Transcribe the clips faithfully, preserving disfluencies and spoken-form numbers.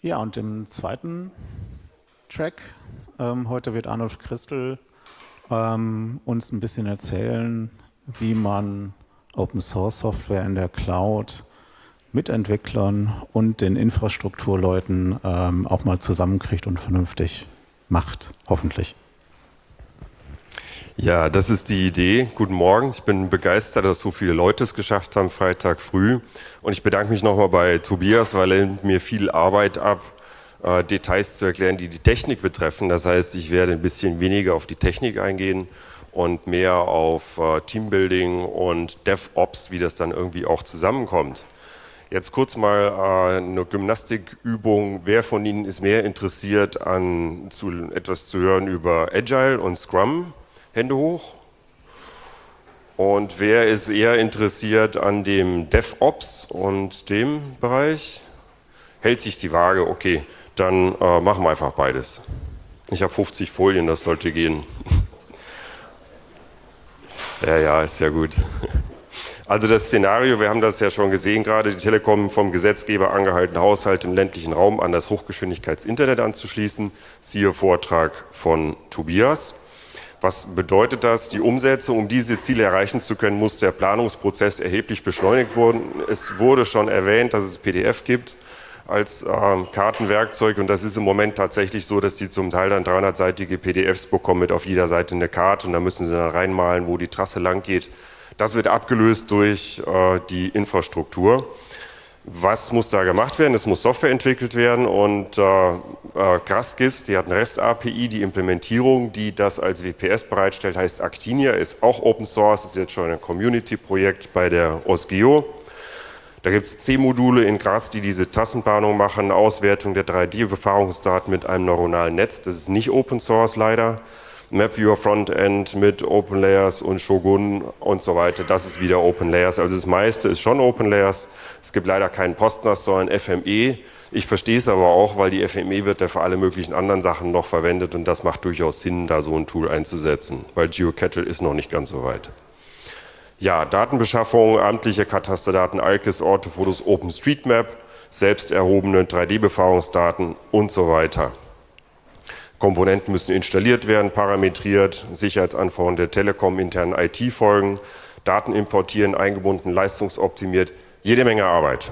Ja, und im zweiten Track, ähm, heute wird Arnulf Christel ähm, uns ein bisschen erzählen, wie man Open Source Software in der Cloud mit Entwicklern und den Infrastrukturleuten ähm, auch mal zusammenkriegt und vernünftig macht, hoffentlich. Ja, das ist die Idee. Guten Morgen. Ich bin begeistert, dass so viele Leute es geschafft haben, Freitag früh. Und ich bedanke mich nochmal bei Tobias, weil er nimmt mir viel Arbeit ab, äh, Details zu erklären, die die Technik betreffen. Das heißt, ich werde ein bisschen weniger auf die Technik eingehen und mehr auf äh, Teambuilding und DevOps, wie das dann irgendwie auch zusammenkommt. Jetzt kurz mal äh, eine Gymnastikübung. Wer von Ihnen ist mehr interessiert, an zu, etwas zu hören über Agile und Scrum? Hände hoch. Und wer ist eher interessiert an dem DevOps und dem Bereich? Hält sich die Waage? Okay, dann äh, machen wir einfach beides. Ich habe fünfzig Folien, das sollte gehen. Ja, ja, ist ja gut. Also das Szenario, wir haben das ja schon gesehen gerade, die Telekom vom Gesetzgeber angehalten, Haushalte im ländlichen Raum an das Hochgeschwindigkeitsinternet anzuschließen. Siehe Vortrag von Tobias. Was bedeutet das? Die Umsetzung, um diese Ziele erreichen zu können, muss der Planungsprozess erheblich beschleunigt werden. Es wurde schon erwähnt, dass es P D F gibt als äh, Kartenwerkzeug und das ist im Moment tatsächlich so, dass Sie zum Teil dann dreihundertseitige P D Fs bekommen mit auf jeder Seite eine Karte und da müssen Sie dann reinmalen, wo die Trasse lang geht. Das wird abgelöst durch äh, die Infrastruktur. Was muss da gemacht werden? Es muss Software entwickelt werden und äh, äh, Graskis, die hat eine REST-A P I, die Implementierung, die das als W P S bereitstellt, heißt Actinia, ist auch Open Source, ist jetzt schon ein Community-Projekt bei der OSGeo. Da gibt es C-Module in Gras, die diese Tassenplanung machen, Auswertung der drei D-Befahrungsdaten mit einem neuronalen Netz, das ist nicht Open Source leider. MapViewer Frontend mit Open Layers und Shogun und so weiter, das ist wieder Open Layers. Also das meiste ist schon Open Layers. Es gibt leider keinen Postnas, sondern F M E. Ich verstehe es aber auch, weil die F M E wird ja für alle möglichen anderen Sachen noch verwendet und das macht durchaus Sinn, da so ein Tool einzusetzen, weil GeoCettle ist noch nicht ganz so weit. Ja, Datenbeschaffung, amtliche Katasterdaten, ArcGIS, Orthofotos, OpenStreetMap, selbst erhobene drei D-Befahrungsdaten und so weiter. Komponenten müssen installiert werden, parametriert, Sicherheitsanforderungen der Telekom, internen I T folgen, Daten importieren, eingebunden, leistungsoptimiert, jede Menge Arbeit.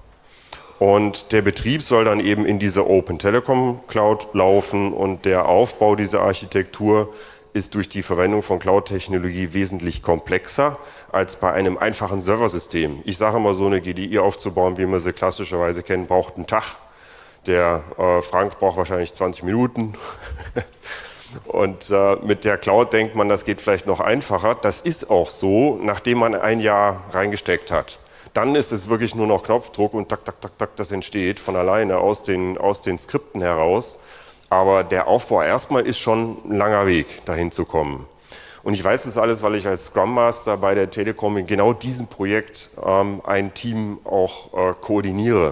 Und der Betrieb soll dann eben in dieser Open Telekom Cloud laufen und der Aufbau dieser Architektur ist durch die Verwendung von Cloud-Technologie wesentlich komplexer als bei einem einfachen Serversystem. Ich sage immer, so eine G D I aufzubauen, wie wir sie klassischerweise kennen, braucht einen Tag. Der äh, Frank braucht wahrscheinlich zwanzig Minuten und äh, mit der Cloud denkt man, das geht vielleicht noch einfacher. Das ist auch so, nachdem man ein Jahr reingesteckt hat. Dann ist es wirklich nur noch Knopfdruck und tak, tak, tak, tak, das entsteht von alleine aus den, aus den Skripten heraus. Aber der Aufbau erstmal ist schon ein langer Weg, dahin zu kommen. Und ich weiß das alles, weil ich als Scrum Master bei der Telekom in genau diesem Projekt ähm, ein Team auch äh, koordiniere.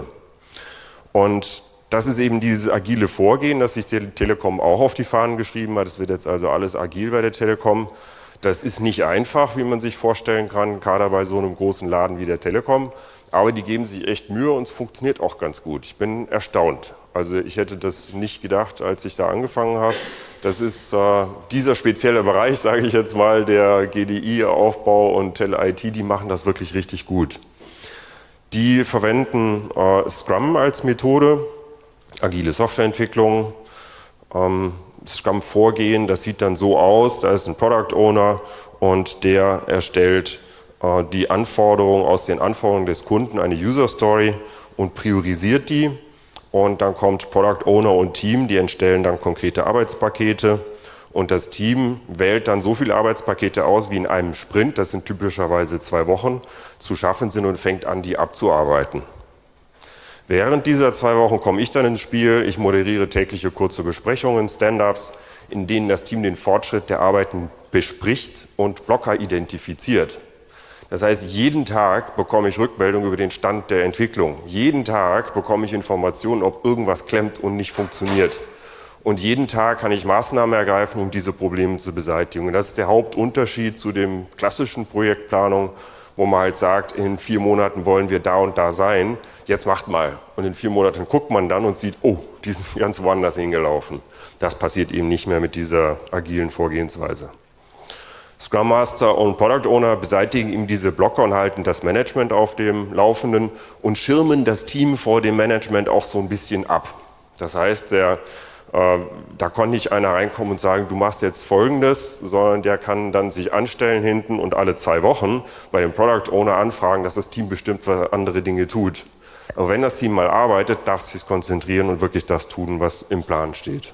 Und das ist eben dieses agile Vorgehen, das sich die Telekom auch auf die Fahnen geschrieben hat. Es wird jetzt also alles agil bei der Telekom. Das ist nicht einfach, wie man sich vorstellen kann, gerade bei so einem großen Laden wie der Telekom. Aber die geben sich echt Mühe und es funktioniert auch ganz gut. Ich bin erstaunt. Also ich hätte das nicht gedacht, als ich da angefangen habe. Das ist äh, dieser spezielle Bereich, sage ich jetzt mal, der G D I-Aufbau und Tele-I T, die machen das wirklich richtig gut. Die verwenden äh, Scrum als Methode. Agile Softwareentwicklung, ähm, Scrum-Vorgehen, das sieht dann so aus, da ist ein Product Owner und der erstellt äh, die Anforderungen aus den Anforderungen des Kunden, eine User Story und priorisiert die und dann kommt Product Owner und Team, die entstellen dann konkrete Arbeitspakete und das Team wählt dann so viele Arbeitspakete aus, wie in einem Sprint, das sind typischerweise zwei Wochen, zu schaffen sind und fängt an, die abzuarbeiten. Während dieser zwei Wochen komme ich dann ins Spiel. Ich moderiere tägliche kurze Besprechungen, Stand-ups, in denen das Team den Fortschritt der Arbeiten bespricht und Blocker identifiziert. Das heißt, jeden Tag bekomme ich Rückmeldung über den Stand der Entwicklung. Jeden Tag bekomme ich Informationen, ob irgendwas klemmt und nicht funktioniert. Und jeden Tag kann ich Maßnahmen ergreifen, um diese Probleme zu beseitigen. Und das ist der Hauptunterschied zu dem klassischen Projektplanung, wo man halt sagt, in vier Monaten wollen wir da und da sein, jetzt macht mal. Und in vier Monaten guckt man dann und sieht, oh, die sind ganz woanders hingelaufen. Das passiert eben nicht mehr mit dieser agilen Vorgehensweise. Scrum Master und Product Owner beseitigen eben diese Blocker und halten das Management auf dem Laufenden und schirmen das Team vor dem Management auch so ein bisschen ab. Das heißt, der, äh, da kann nicht einer reinkommen und sagen, du machst jetzt Folgendes, sondern der kann dann sich anstellen hinten und alle zwei Wochen bei dem Product Owner anfragen, dass das Team bestimmt was andere Dinge tut. Aber wenn das Team mal arbeitet, darf es sich konzentrieren und wirklich das tun, was im Plan steht.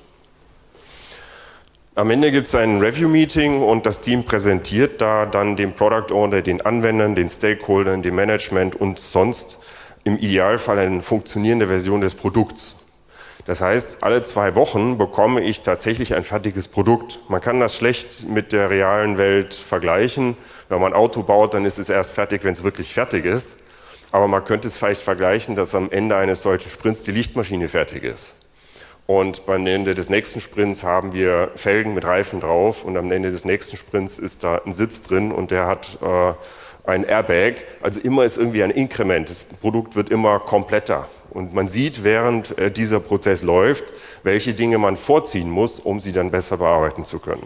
Am Ende gibt es ein Review-Meeting und das Team präsentiert da dann dem Product Owner, den Anwendern, den Stakeholdern, dem Management und sonst im Idealfall eine funktionierende Version des Produkts. Das heißt, alle zwei Wochen bekomme ich tatsächlich ein fertiges Produkt. Man kann das schlecht mit der realen Welt vergleichen. Wenn man ein Auto baut, dann ist es erst fertig, wenn es wirklich fertig ist. Aber man könnte es vielleicht vergleichen, dass am Ende eines solchen Sprints die Lichtmaschine fertig ist. Und beim Ende des nächsten Sprints haben wir Felgen mit Reifen drauf und am Ende des nächsten Sprints ist da ein Sitz drin und der hat äh, ein Airbag. Also immer ist irgendwie ein Inkrement. Das Produkt wird immer kompletter. Und man sieht, während äh, dieser Prozess läuft, welche Dinge man vorziehen muss, um sie dann besser bearbeiten zu können.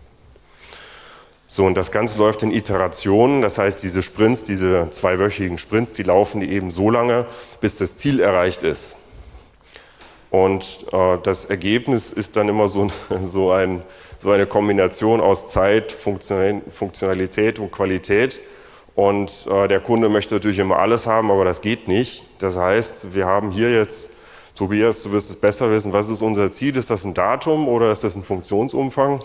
So, und das Ganze läuft in Iterationen. Das heißt, diese Sprints, diese zweiwöchigen Sprints, die laufen eben so lange, bis das Ziel erreicht ist. Und äh, das Ergebnis ist dann immer so, so, ein, so eine Kombination aus Zeit, Funktionalität und Qualität. Und äh, der Kunde möchte natürlich immer alles haben, aber das geht nicht. Das heißt, wir haben hier jetzt, Tobias, du wirst es besser wissen, was ist unser Ziel? Ist das ein Datum oder ist das ein Funktionsumfang?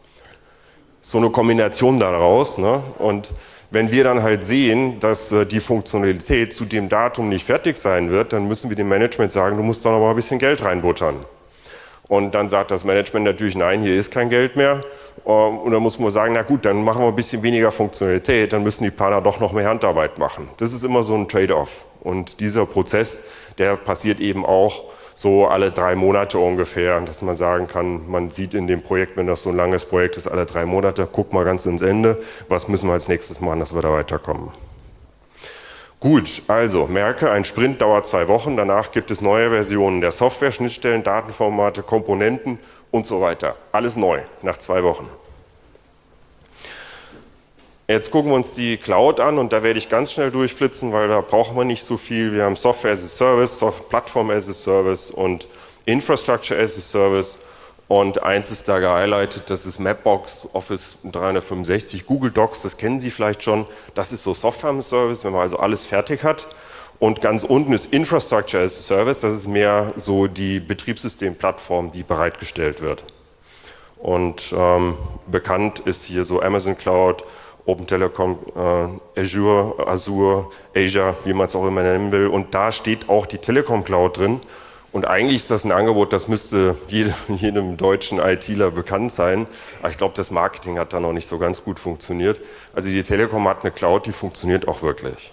So eine Kombination daraus, ne? Und wenn wir dann halt sehen, dass äh, die Funktionalität zu dem Datum nicht fertig sein wird, dann müssen wir dem Management sagen, du musst da noch mal ein bisschen Geld reinbuttern. Und dann sagt das Management natürlich, nein, hier ist kein Geld mehr. Und dann muss man sagen, na gut, dann machen wir ein bisschen weniger Funktionalität, dann müssen die Planer doch noch mehr Handarbeit machen. Das ist immer so ein Trade-off. Und dieser Prozess, der passiert eben auch so alle drei Monate ungefähr, dass man sagen kann, man sieht in dem Projekt, wenn das so ein langes Projekt ist, alle drei Monate, guck mal ganz ins Ende, was müssen wir als nächstes machen, dass wir da weiterkommen. Gut, also merke, ein Sprint dauert zwei Wochen, danach gibt es neue Versionen der Software, Schnittstellen, Datenformate, Komponenten und so weiter. Alles neu, nach zwei Wochen. Jetzt gucken wir uns die Cloud an und da werde ich ganz schnell durchflitzen, weil da brauchen wir nicht so viel. Wir haben Software as a Service, Plattform as a Service und Infrastructure as a Service. Und eins ist da gehighlightet, das ist Mapbox, Office dreihundertfünfundsechzig, Google Docs, das kennen Sie vielleicht schon. Das ist so Software as a Service, wenn man also alles fertig hat. Und ganz unten ist Infrastructure as a Service, das ist mehr so die Betriebssystemplattform, die bereitgestellt wird. Und ähm, bekannt ist hier so Amazon Cloud, Open Telecom, äh, Azure, Azure, Azure, wie man es auch immer nennen will. Und da steht auch die Telekom Cloud drin. Und eigentlich ist das ein Angebot, das müsste jedem, jedem deutschen ITler bekannt sein. Aber ich glaube, das Marketing hat da noch nicht so ganz gut funktioniert. Also die Telekom hat eine Cloud, die funktioniert auch wirklich.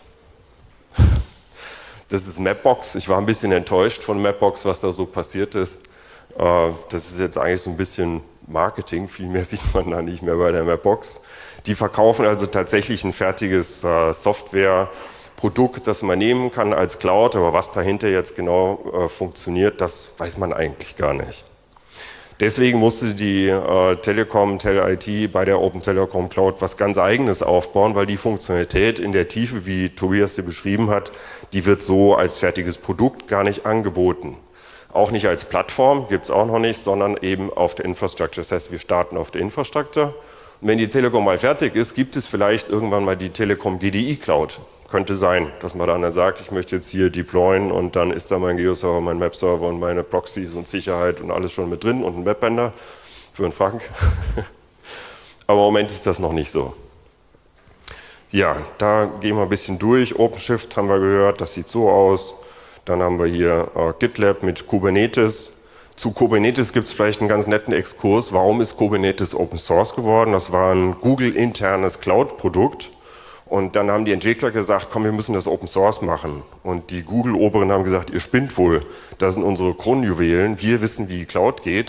Das ist Mapbox. Ich war ein bisschen enttäuscht von Mapbox, was da so passiert ist. Äh, das ist jetzt eigentlich so ein bisschen Marketing. Viel mehr sieht man da nicht mehr bei der Mapbox. Die verkaufen also tatsächlich ein fertiges äh, Softwareprodukt, das man nehmen kann als Cloud, aber was dahinter jetzt genau äh, funktioniert, das weiß man eigentlich gar nicht. Deswegen musste die äh, Telekom, Tel I T bei der Open Telecom Cloud was ganz Eigenes aufbauen, weil die Funktionalität in der Tiefe, wie Tobias sie beschrieben hat, die wird so als fertiges Produkt gar nicht angeboten. Auch nicht als Plattform, gibt es auch noch nicht, sondern eben auf der Infrastructure. Das heißt, wir starten auf der Infrastructure. Und wenn die Telekom mal fertig ist, gibt es vielleicht irgendwann mal die Telekom G D I Cloud. Könnte sein, dass man dann sagt, ich möchte jetzt hier deployen und dann ist da mein Geo-Server, mein Map-Server und meine Proxys und Sicherheit und alles schon mit drin und ein Webbänder für einen Frank. Aber im Moment ist das noch nicht so. Ja, da gehen wir ein bisschen durch. OpenShift haben wir gehört, das sieht so aus. Dann haben wir hier äh, GitLab mit Kubernetes. Zu Kubernetes gibt es vielleicht einen ganz netten Exkurs. Warum ist Kubernetes Open Source geworden? Das war ein Google-internes Cloud-Produkt. Und dann haben die Entwickler gesagt, komm, wir müssen das Open Source machen. Und die Google-Oberen haben gesagt, ihr spinnt wohl. Das sind unsere Kronjuwelen. Wir wissen, wie Cloud geht.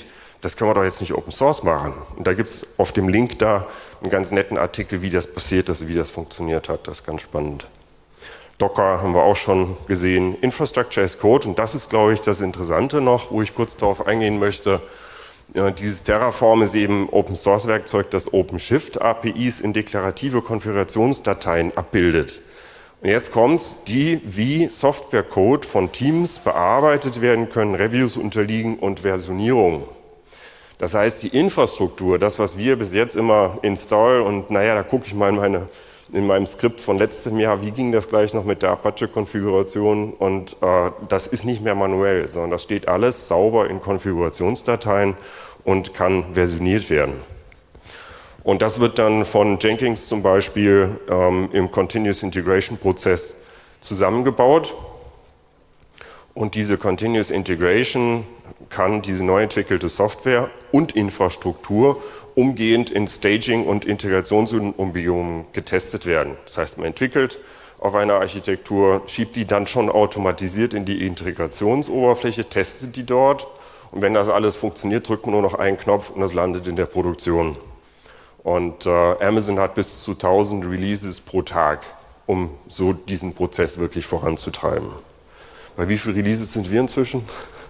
das können wir doch jetzt nicht Open Source machen. Und da gibt es auf dem Link da einen ganz netten Artikel, wie das passiert ist, wie das funktioniert hat. Das ist ganz spannend. Docker haben wir auch schon gesehen. Infrastructure as Code, und das ist, glaube ich, das Interessante noch, wo ich kurz darauf eingehen möchte. Ja, dieses Terraform ist eben Open-Source-Werkzeug, das OpenShift-A P Is in deklarative Konfigurationsdateien abbildet. Und jetzt kommt's, die wie Softwarecode von Teams bearbeitet werden können, Reviews unterliegen und Versionierung. Das heißt, die Infrastruktur, das, was wir bis jetzt immer install und naja, da gucke ich mal in, meine, in meinem Skript von letztem Jahr, wie ging das gleich noch mit der Apache-Konfiguration, und äh, das ist nicht mehr manuell, sondern das steht alles sauber in Konfigurationsdateien und kann versioniert werden. Und das wird dann von Jenkins zum Beispiel ähm, im Continuous Integration Prozess zusammengebaut. Und diese Continuous Integration kann diese neu entwickelte Software und Infrastruktur umgehend in Staging- und Integrationsumgebungen getestet werden. Das heißt, man entwickelt auf einer Architektur, schiebt die dann schon automatisiert in die Integrationsoberfläche, testet die dort, und wenn das alles funktioniert, drückt man nur noch einen Knopf und das landet in der Produktion. Und äh, Amazon hat bis zu tausend Releases pro Tag, um so diesen Prozess wirklich voranzutreiben. Bei wie viele Releases sind wir inzwischen?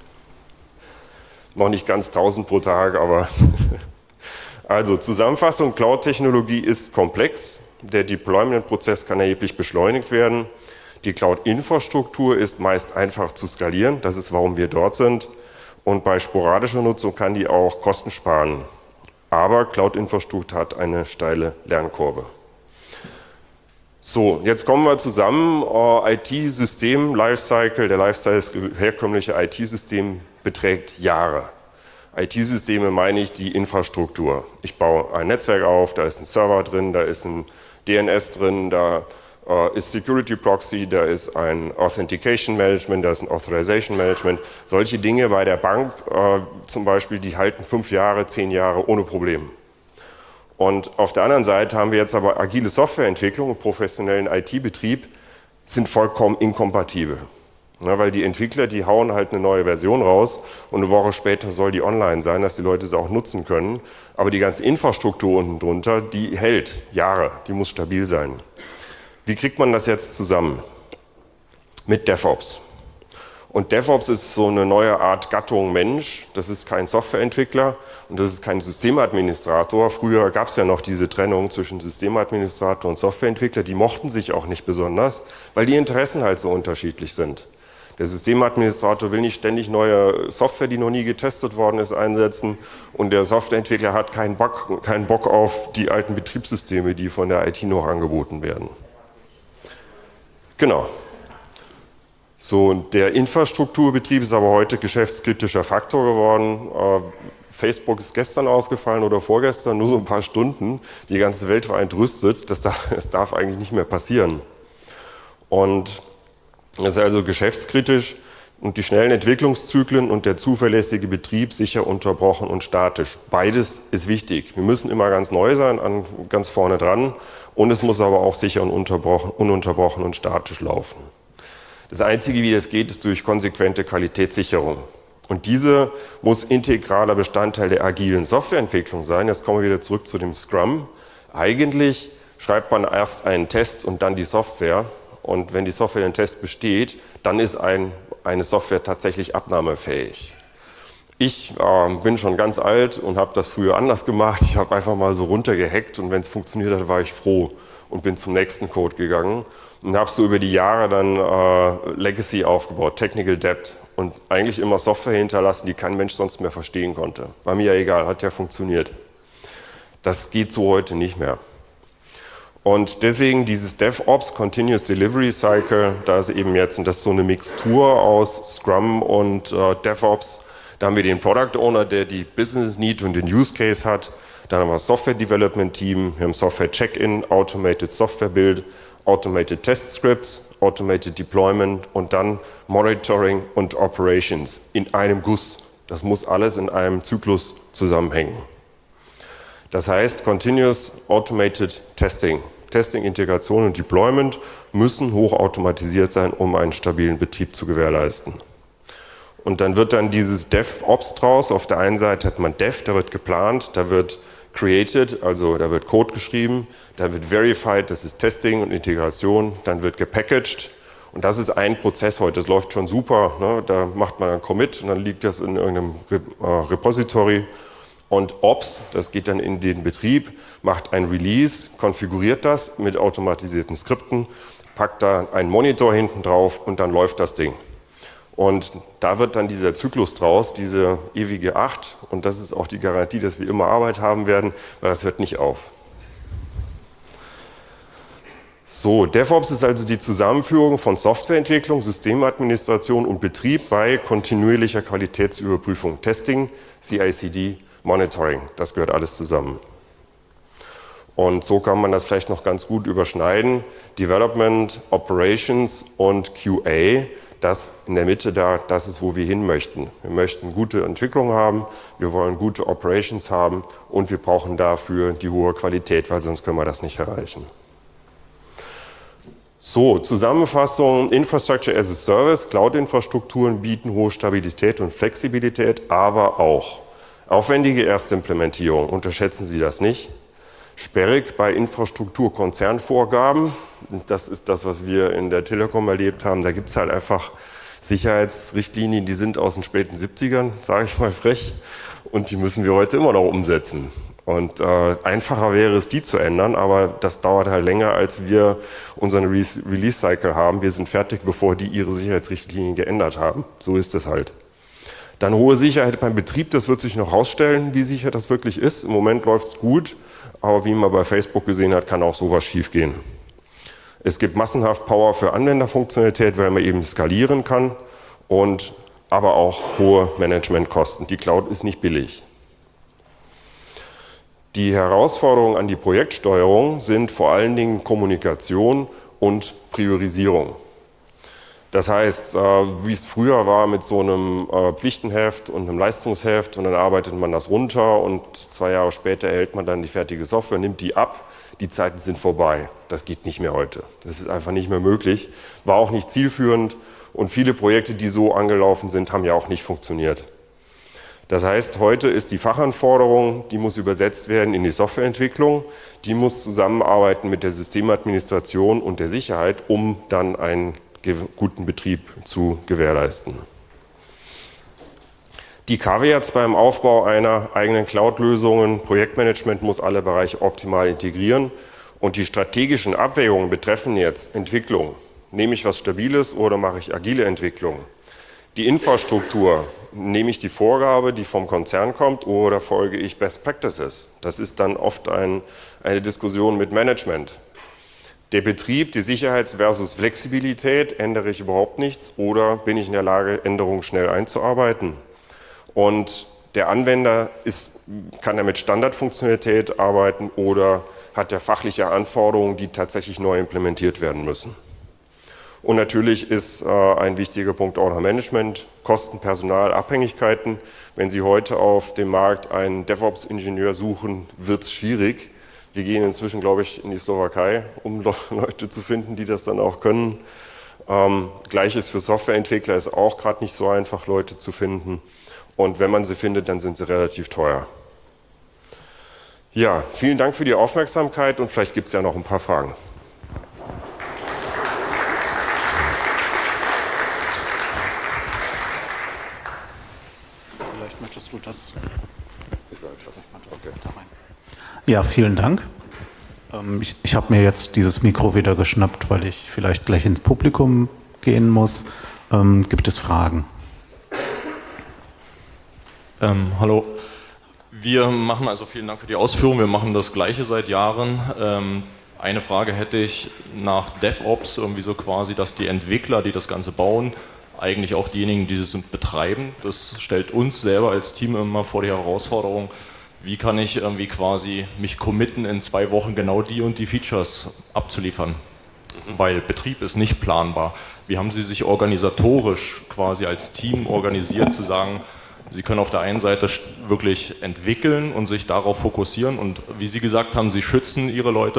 Noch nicht ganz tausend pro Tag, aber also Zusammenfassung: Cloud-Technologie ist komplex. Der Deployment-Prozess kann erheblich beschleunigt werden. Die Cloud-Infrastruktur ist meist einfach zu skalieren. Das ist, warum wir dort sind. Und bei sporadischer Nutzung kann die auch Kosten sparen. Aber Cloud-Infrastruktur hat eine steile Lernkurve. So, jetzt kommen wir zusammen. I T-System, Lifecycle, der Lifecycle, herkömmliche I T-System beträgt Jahre. I T-Systeme meine ich die Infrastruktur. Ich baue ein Netzwerk auf, da ist ein Server drin, da ist ein D N S drin, da äh, ist Security Proxy, da ist ein Authentication Management, da ist ein Authorization Management. Solche Dinge bei der Bank äh, zum Beispiel, die halten fünf Jahre, zehn Jahre ohne Problem. Und auf der anderen Seite haben wir jetzt aber agile Softwareentwicklung und professionellen I T-Betrieb sind vollkommen inkompatibel. Ja, weil die Entwickler, die hauen halt eine neue Version raus und eine Woche später soll die online sein, dass die Leute sie auch nutzen können. Aber die ganze Infrastruktur unten drunter, die hält Jahre, die muss stabil sein. Wie kriegt man das jetzt zusammen? Mit DevOps. Und DevOps ist so eine neue Art Gattung Mensch. Das ist kein Softwareentwickler und das ist kein Systemadministrator. Früher gab es ja noch diese Trennung zwischen Systemadministrator und Softwareentwickler. Die mochten sich auch nicht besonders, weil die Interessen halt so unterschiedlich sind. Der Systemadministrator will nicht ständig neue Software, die noch nie getestet worden ist, einsetzen, und der Softwareentwickler hat keinen Bock, keinen Bock auf die alten Betriebssysteme, die von der I T noch angeboten werden. Genau. So, der Infrastrukturbetrieb ist aber heute geschäftskritischer Faktor geworden. Äh, Facebook ist gestern ausgefallen oder vorgestern, nur so ein paar Stunden. Die ganze Welt war entrüstet. Das darf, das darf eigentlich nicht mehr passieren. Und das ist also geschäftskritisch, und die schnellen Entwicklungszyklen und der zuverlässige Betrieb sicher, unterbrochen und statisch. Beides ist wichtig. Wir müssen immer ganz neu sein, an, ganz vorne dran, und es muss aber auch sicher und unterbrochen, ununterbrochen und statisch laufen. Das Einzige, wie das geht, ist durch konsequente Qualitätssicherung. Und diese muss integraler Bestandteil der agilen Softwareentwicklung sein. Jetzt kommen wir wieder zurück zu dem Scrum. Eigentlich schreibt man erst einen Test und dann die Software. Und wenn die Software den Test besteht, dann ist ein, eine Software tatsächlich abnahmefähig. Ich äh, bin schon ganz alt und habe das früher anders gemacht. Ich habe einfach mal so runtergehackt, und wenn es funktioniert hat, war ich froh und bin zum nächsten Code gegangen und habe so über die Jahre dann äh, Legacy aufgebaut, Technical Debt, und eigentlich immer Software hinterlassen, die kein Mensch sonst mehr verstehen konnte. War mir ja egal, hat ja funktioniert. Das geht so heute nicht mehr. Und deswegen dieses DevOps, Continuous Delivery Cycle, da ist eben jetzt, und das ist so eine Mixtur aus Scrum und äh, DevOps. Da haben wir den Product Owner, der die Business Need und den Use Case hat. Dann haben wir das Software Development Team, wir haben Software Check-in, Automated Software Build, Automated Test Scripts, Automated Deployment und dann Monitoring und Operations in einem Guss. Das muss alles in einem Zyklus zusammenhängen. Das heißt, Continuous Automated Testing, Testing, Integration und Deployment müssen hochautomatisiert sein, um einen stabilen Betrieb zu gewährleisten. Und dann wird dann dieses DevOps draus. Auf der einen Seite hat man Dev, da wird geplant, da wird created, also da wird Code geschrieben, da wird verified, das ist Testing und Integration, dann wird gepackaged. Und das ist ein Prozess heute, das läuft schon super. Ne? Da macht man einen Commit und dann liegt das in irgendeinem Repository. Und Ops, das geht dann in den Betrieb, macht ein Release, konfiguriert das mit automatisierten Skripten, packt da einen Monitor hinten drauf und dann läuft das Ding. Und da wird dann dieser Zyklus draus, diese ewige Acht. Und das ist auch die Garantie, dass wir immer Arbeit haben werden, weil das hört nicht auf. So, DevOps ist also die Zusammenführung von Softwareentwicklung, Systemadministration und Betrieb bei kontinuierlicher Qualitätsüberprüfung, Testing, C I C D, Monitoring. Das gehört alles zusammen. Und so kann man das vielleicht noch ganz gut überschneiden. Development, Operations und Q A. Das in der Mitte da, das ist, wo wir hin möchten. Wir möchten gute Entwicklung haben, wir wollen gute Operations haben und wir brauchen dafür die hohe Qualität, weil sonst können wir das nicht erreichen. So, Zusammenfassung, Infrastructure as a Service, Cloud-Infrastrukturen bieten hohe Stabilität und Flexibilität, aber auch aufwendige Erstimplementierung, unterschätzen Sie das nicht. Sperrig bei Infrastrukturkonzernvorgaben, das ist das, was wir in der Telekom erlebt haben. Da gibt es halt einfach Sicherheitsrichtlinien, die sind aus den späten siebzigern, sage ich mal frech, und die müssen wir heute immer noch umsetzen. Und äh, einfacher wäre es, die zu ändern, aber das dauert halt länger, als wir unseren Re Release-Cycle haben. Wir sind fertig, bevor die ihre Sicherheitsrichtlinien geändert haben. So ist es halt. Dann hohe Sicherheit beim Betrieb, das wird sich noch herausstellen, wie sicher das wirklich ist. Im Moment läuft es gut. Aber wie man bei Facebook gesehen hat, kann auch sowas schief gehen. Es gibt massenhaft Power für Anwenderfunktionalität, weil man eben skalieren kann, und aber auch hohe Managementkosten. Die Cloud ist nicht billig. Die Herausforderungen an die Projektsteuerung sind vor allen Dingen Kommunikation und Priorisierung. Das heißt, wie es früher war mit so einem Pflichtenheft und einem Leistungsheft, und dann arbeitet man das runter und zwei Jahre später erhält man dann die fertige Software, nimmt die ab. Die Zeiten sind vorbei. Das geht nicht mehr heute. Das ist einfach nicht mehr möglich. War auch nicht zielführend, und viele Projekte, die so angelaufen sind, haben ja auch nicht funktioniert. Das heißt, heute ist die Fachanforderung, die muss übersetzt werden in die Softwareentwicklung. Die muss zusammenarbeiten mit der Systemadministration und der Sicherheit, um dann einen guten Betrieb zu gewährleisten. Die Caveats beim Aufbau einer eigenen Cloud-Lösung: Projektmanagement muss alle Bereiche optimal integrieren, und die strategischen Abwägungen betreffen jetzt Entwicklung. Nehme ich was Stabiles oder mache ich agile Entwicklung? Die Infrastruktur, nehme ich die Vorgabe, die vom Konzern kommt, oder folge ich Best Practices? Das ist dann oft ein, eine Diskussion mit Management. Der Betrieb, die Sicherheits- versus Flexibilität, ändere ich überhaupt nichts oder bin ich in der Lage, Änderungen schnell einzuarbeiten? Und der Anwender ist, kann er mit Standardfunktionalität arbeiten oder hat er fachliche Anforderungen, die tatsächlich neu implementiert werden müssen? Und natürlich ist äh, ein wichtiger Punkt auch noch Management, Kosten, Personal, Abhängigkeiten. Wenn Sie heute auf dem Markt einen DevOps-Ingenieur suchen, wird es schwierig. Wir gehen inzwischen, glaube ich, in die Slowakei, um Leute zu finden, die das dann auch können. Ähm, Gleiches für Softwareentwickler, ist auch gerade nicht so einfach, Leute zu finden. Und wenn man sie findet, dann sind sie relativ teuer. Ja, vielen Dank für die Aufmerksamkeit, und vielleicht gibt es ja noch ein paar Fragen. Vielleicht möchtest du das. Ja, vielen Dank. Ähm, ich ich habe mir jetzt dieses Mikro wieder geschnappt, weil ich vielleicht gleich ins Publikum gehen muss. Ähm, gibt es Fragen? Ähm, hallo. Wir machen also, vielen Dank für die Ausführung, wir machen das Gleiche seit Jahren. Ähm, eine Frage hätte ich nach DevOps, irgendwie so quasi, dass die Entwickler, die das Ganze bauen, eigentlich auch diejenigen, die es betreiben. Das stellt uns selber als Team immer vor die Herausforderung, wie kann ich irgendwie quasi mich committen, in zwei Wochen genau die und die Features abzuliefern, mhm. weil Betrieb ist nicht planbar. Wie haben Sie sich organisatorisch quasi als Team organisiert, zu sagen, Sie können auf der einen Seite wirklich entwickeln und sich darauf fokussieren, und wie Sie gesagt haben, Sie schützen Ihre Leute,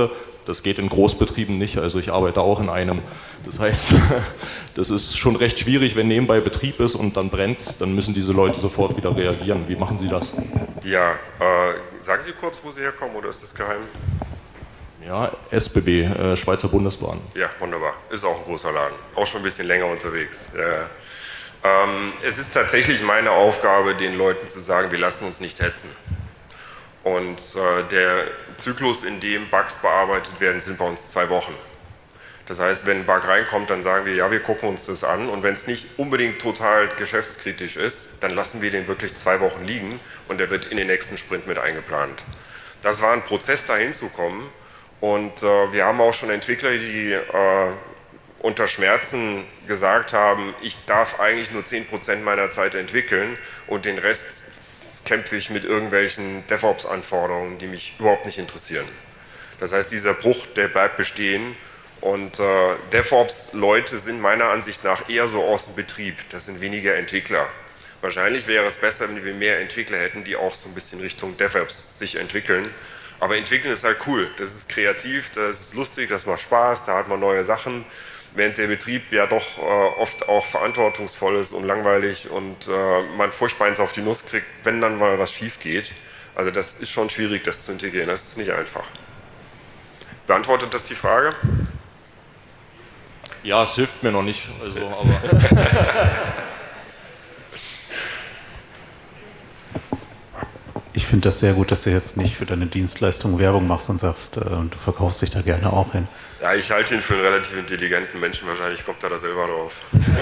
das geht in Großbetrieben nicht, also ich arbeite auch in einem. Das heißt, das ist schon recht schwierig, wenn nebenbei Betrieb ist und dann brennt, dann müssen diese Leute sofort wieder reagieren. Wie machen Sie das? Ja, äh, sagen Sie kurz, wo Sie herkommen, oder ist das geheim? Ja, S B B, äh, Schweizer Bundesbahn. Ja, wunderbar. Ist auch ein großer Laden. Auch schon ein bisschen länger unterwegs. Ja. Ähm, es ist tatsächlich meine Aufgabe, den Leuten zu sagen, wir lassen uns nicht hetzen. Und äh, der Zyklus, in dem Bugs bearbeitet werden, sind bei uns zwei Wochen. Das heißt, wenn ein Bug reinkommt, dann sagen wir, ja, wir gucken uns das an. Und wenn es nicht unbedingt total geschäftskritisch ist, dann lassen wir den wirklich zwei Wochen liegen und der wird in den nächsten Sprint mit eingeplant. Das war ein Prozess, da hinzukommen. Und äh, wir haben auch schon Entwickler, die äh, unter Schmerzen gesagt haben, ich darf eigentlich nur zehn Prozent meiner Zeit entwickeln und den Rest kämpfe ich mit irgendwelchen DevOps-Anforderungen, die mich überhaupt nicht interessieren. Das heißt, dieser Bruch, der bleibt bestehen und äh, DevOps-Leute sind meiner Ansicht nach eher so aus dem Betrieb, das sind weniger Entwickler. Wahrscheinlich wäre es besser, wenn wir mehr Entwickler hätten, die auch so ein bisschen Richtung DevOps sich entwickeln. Aber entwickeln ist halt cool, das ist kreativ, das ist lustig, das macht Spaß, da hat man neue Sachen. Während der Betrieb ja doch äh, oft auch verantwortungsvoll ist und langweilig und äh, man furchtbar eins auf die Nuss kriegt, wenn dann mal was schief geht. Also das ist schon schwierig, das zu integrieren, das ist nicht einfach. Beantwortet das die Frage? Ja, es hilft mir noch nicht, also, aber... Ich finde das sehr gut, dass du jetzt nicht für deine Dienstleistung Werbung machst und sagst, äh, du verkaufst dich da gerne auch hin. Ja, ich halte ihn für einen relativ intelligenten Menschen, wahrscheinlich kommt er da selber drauf.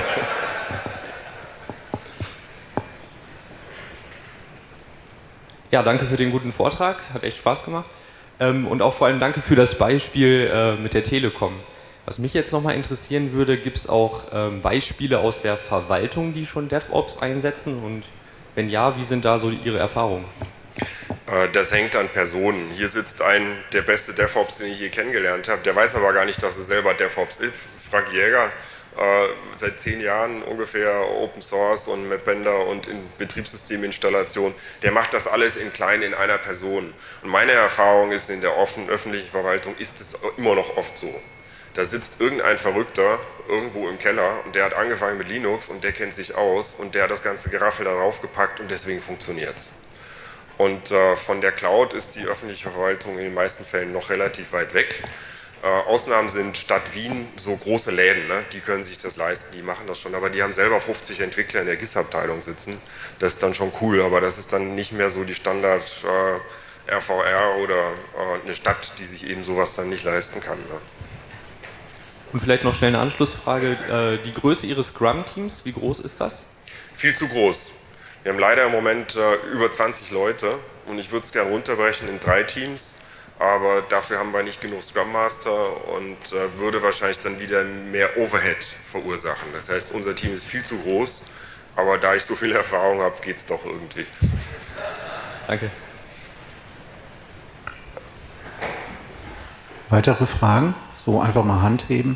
Ja, danke für den guten Vortrag, hat echt Spaß gemacht. Ähm, und auch vor allem danke für das Beispiel äh, mit der Telekom. Was mich jetzt nochmal interessieren würde, gibt es auch ähm, Beispiele aus der Verwaltung, die schon DevOps einsetzen? Und wenn ja, wie sind da so Ihre Erfahrungen? Das hängt an Personen. Hier sitzt ein, der beste DevOps, den ich je kennengelernt habe. Der weiß aber gar nicht, dass er selber DevOps ist. Frank Jäger, äh, seit zehn Jahren ungefähr Open Source und Mapbender und in Betriebssysteminstallation. Der macht das alles in klein in einer Person. Und meine Erfahrung ist, in der offenen öffentlichen Verwaltung ist es immer noch oft so. Da sitzt irgendein Verrückter irgendwo im Keller und der hat angefangen mit Linux und der kennt sich aus und der hat das ganze Geraffel darauf gepackt und deswegen funktioniert es. Und äh, von der Cloud ist die öffentliche Verwaltung in den meisten Fällen noch relativ weit weg. Äh, Ausnahmen sind Stadt Wien, so große Läden, ne? Die können sich das leisten, die machen das schon, aber die haben selber fünfzig Entwickler in der G I S-Abteilung sitzen. Das ist dann schon cool, aber das ist dann nicht mehr so die Standard äh, R V R oder äh, eine Stadt, die sich eben sowas dann nicht leisten kann. Ne? Und vielleicht noch schnell eine Anschlussfrage. Äh, die Größe Ihres Scrum-Teams, wie groß ist das? Viel zu groß. Wir haben leider im Moment äh, über zwanzig Leute und ich würde es gerne runterbrechen in drei Teams, aber dafür haben wir nicht genug Scrum Master und äh, würde wahrscheinlich dann wieder mehr Overhead verursachen. Das heißt, unser Team ist viel zu groß, aber da ich so viel Erfahrung habe, geht es doch irgendwie. Danke. Weitere Fragen? So einfach mal Hand heben.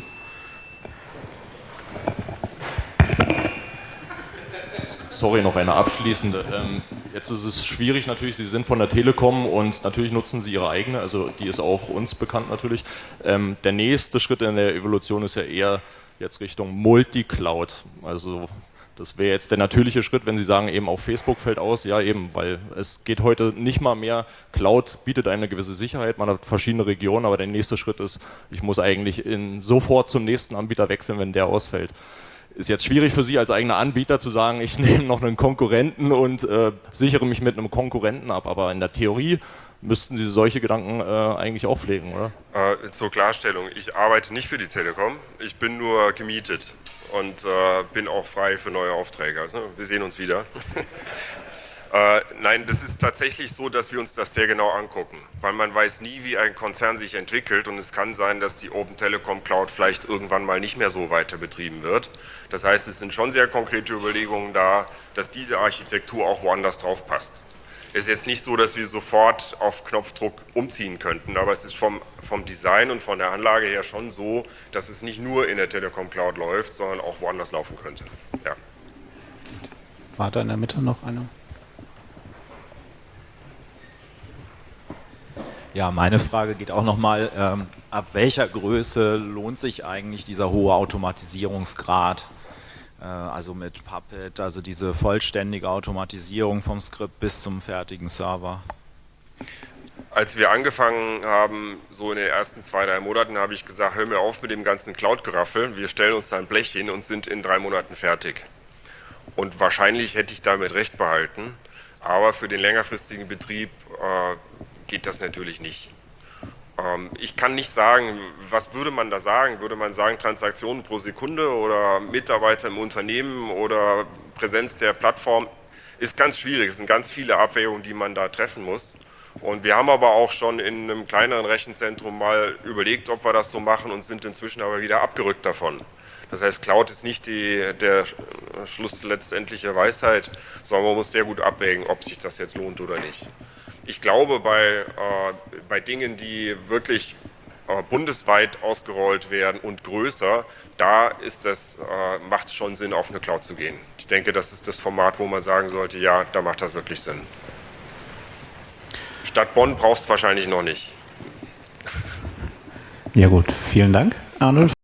Sorry, noch eine abschließende. Ähm, jetzt ist es schwierig natürlich, Sie sind von der Telekom und natürlich nutzen Sie Ihre eigene, also die ist auch uns bekannt natürlich. Ähm, der nächste Schritt in der Evolution ist ja eher jetzt Richtung Multicloud. Also das wäre jetzt der natürliche Schritt, wenn Sie sagen, eben auch Facebook fällt aus, ja eben, weil es geht heute nicht mal mehr, Cloud bietet eine gewisse Sicherheit, man hat verschiedene Regionen, aber der nächste Schritt ist, ich muss eigentlich in, sofort zum nächsten Anbieter wechseln, wenn der ausfällt. Ist jetzt schwierig für Sie als eigener Anbieter zu sagen, ich nehme noch einen Konkurrenten und äh, sichere mich mit einem Konkurrenten ab, aber in der Theorie müssten Sie solche Gedanken äh, eigentlich auch pflegen, oder? Äh, zur Klarstellung, ich arbeite nicht für die Telekom, ich bin nur gemietet und äh, bin auch frei für neue Aufträge. Also, wir sehen uns wieder. Äh, nein, das ist tatsächlich so, dass wir uns das sehr genau angucken, weil man weiß nie, wie ein Konzern sich entwickelt und es kann sein, dass die Open Telekom Cloud vielleicht irgendwann mal nicht mehr so weiter betrieben wird. Das heißt, es sind schon sehr konkrete Überlegungen da, dass diese Architektur auch woanders drauf passt. Es ist jetzt nicht so, dass wir sofort auf Knopfdruck umziehen könnten, aber es ist vom, vom Design und von der Anlage her schon so, dass es nicht nur in der Telekom Cloud läuft, sondern auch woanders laufen könnte. Ja. War da in der Mitte noch einer? Ja, meine Frage geht auch nochmal, ähm, ab welcher Größe lohnt sich eigentlich dieser hohe Automatisierungsgrad? Äh, also mit Puppet, also diese vollständige Automatisierung vom Skript bis zum fertigen Server. Als wir angefangen haben, so in den ersten zwei, drei Monaten, habe ich gesagt, hör mir auf mit dem ganzen Cloud-Geraffel, wir stellen uns da ein Blech hin und sind in drei Monaten fertig. Und wahrscheinlich hätte ich damit recht behalten, aber für den längerfristigen Betrieb äh, geht das natürlich nicht. Ähm, ich kann nicht sagen, was würde man da sagen? Würde man sagen, Transaktionen pro Sekunde oder Mitarbeiter im Unternehmen oder Präsenz der Plattform? Ist ganz schwierig, es sind ganz viele Abwägungen, die man da treffen muss. Und wir haben aber auch schon in einem kleineren Rechenzentrum mal überlegt, ob wir das so machen und sind inzwischen aber wieder abgerückt davon. Das heißt, Cloud ist nicht die, der Schluss letztendliche Weisheit, sondern man muss sehr gut abwägen, ob sich das jetzt lohnt oder nicht. Ich glaube, bei, äh, bei Dingen, die wirklich äh, bundesweit ausgerollt werden und größer, da ist das, äh, macht es schon Sinn, auf eine Cloud zu gehen. Ich denke, das ist das Format, wo man sagen sollte, ja, da macht das wirklich Sinn. Stadt Bonn brauchst du wahrscheinlich noch nicht. Ja gut, vielen Dank, Arnulf.